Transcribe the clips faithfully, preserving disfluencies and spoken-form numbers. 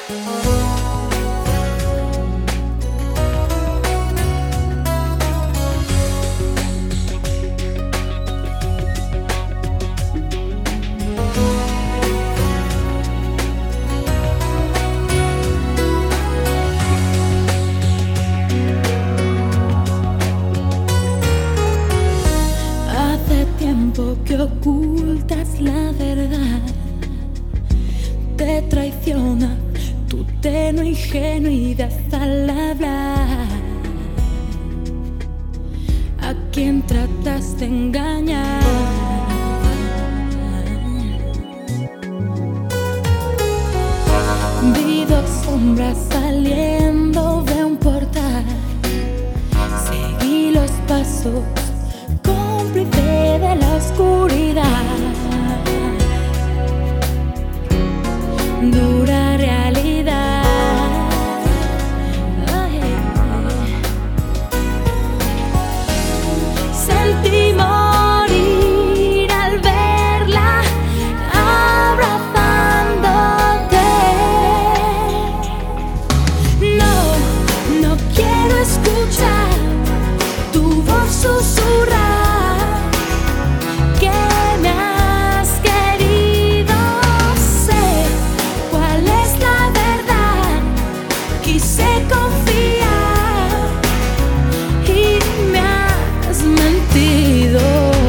Que ocultas la verdad, te traiciona tu tenue ingenuidad al hablar. ¿A quién tratas de engañar? Vi dos sombras saliendo de un portal, seguí los pasos, cómplice de la oscuridad. Dura realidad. Ay. Sentí morir al verla abrazándote. No, no quiero escuchar tu voz susurrar que me has querido. Sé cuál es la verdad, quise confiar y me has mentido.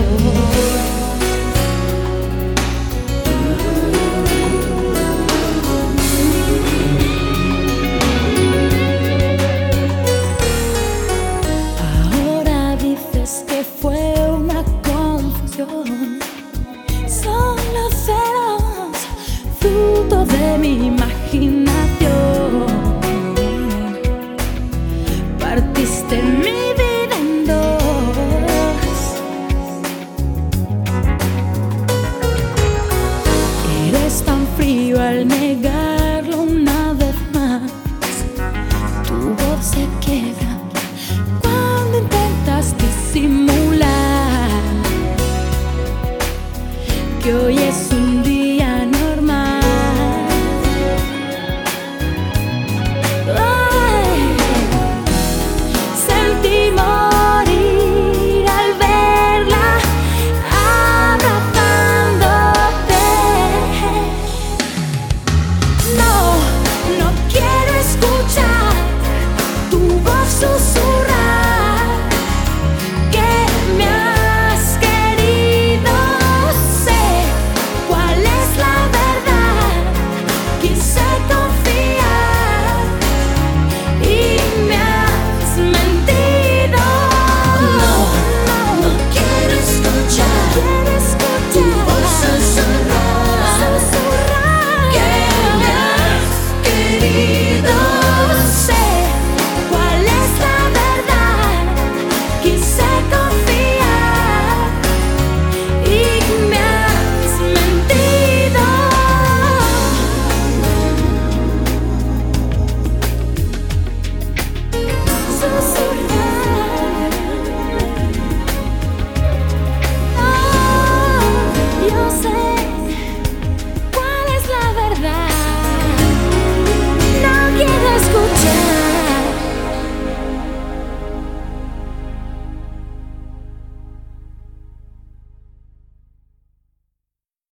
Ahora dices que fue una confusión, solo celos, fruto de mi imaginación.